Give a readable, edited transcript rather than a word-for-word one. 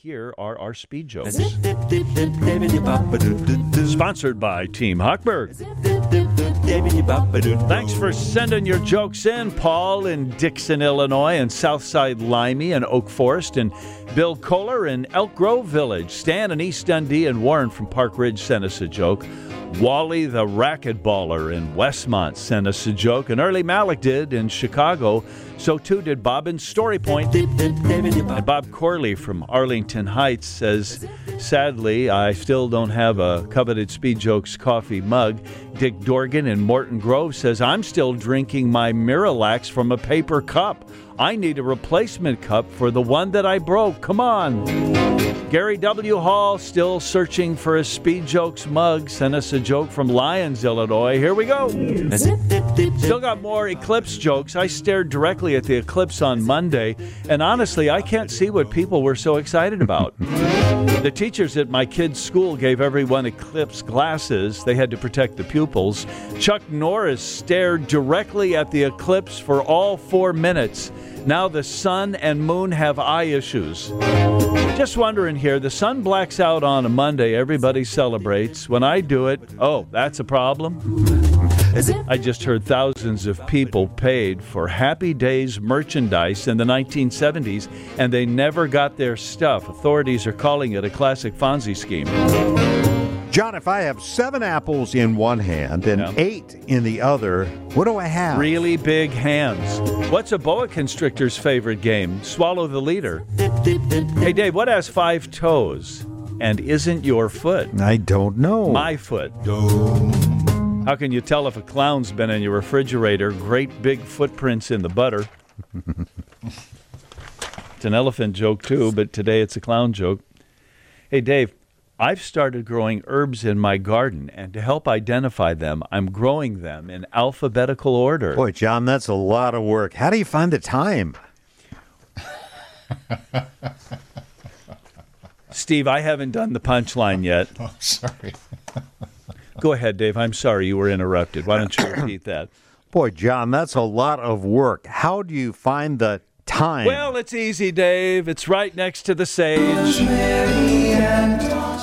here are our speed jokes. Sponsored by Team Hochberg. Thanks for sending your jokes in, Paul in Dixon, Illinois, and Southside Limey and Oak Forest, and Bill Kohler in Elk Grove Village. Stan in East Dundee and Warren from Park Ridge sent us a joke. Wally the racquetballer in Westmont sent us a joke, and Early Malik did in Chicago. So too did Bob in Story Point. And Bob Corley from Arlington Heights says, sadly, I still don't have a coveted Speed Jokes coffee mug. Dick Dorgan in Morton Grove says, I'm still drinking my Miralax from a paper cup. I need a replacement cup for the one that I broke. Come on. Gary W. Hall, still searching for a Speed Jokes mug, sent us a joke from Lyons, Illinois. Here we go. Still got more eclipse jokes. I stared directly at the eclipse on Monday, and honestly, I can't see what people were so excited about. The teachers at my kids' school gave everyone eclipse glasses. They had to protect the pupils. Chuck Norris stared directly at the eclipse for all 4 minutes. Now the sun and moon have eye issues. Just wondering here, the sun blacks out on a Monday, everybody celebrates. When I do it, oh, that's a problem? I just heard thousands of people paid for Happy Days merchandise in the 1970s, and they never got their stuff. Authorities are calling it a classic Fonzie scheme. John, if I have 7 apples in one hand and 8 in the other, what do I have? Really big hands. What's a boa constrictor's favorite game? Swallow the leader. Hey, Dave, what has 5 toes and isn't your foot? I don't know. My foot. How can you tell if a clown's been in your refrigerator? Great big footprints in the butter. It's an elephant joke, too, but today it's a clown joke. Hey, Dave, I've started growing herbs in my garden, and to help identify them, I'm growing them in alphabetical order. Boy, John, that's a lot of work. How do you find the time? Steve, I haven't done the punchline yet. Oh, sorry. Go ahead, Dave. I'm sorry you were interrupted. Why don't you repeat that? Boy, John, that's a lot of work. How do you find the time? Well, it's easy, Dave. It's right next to the sage. Rosemary and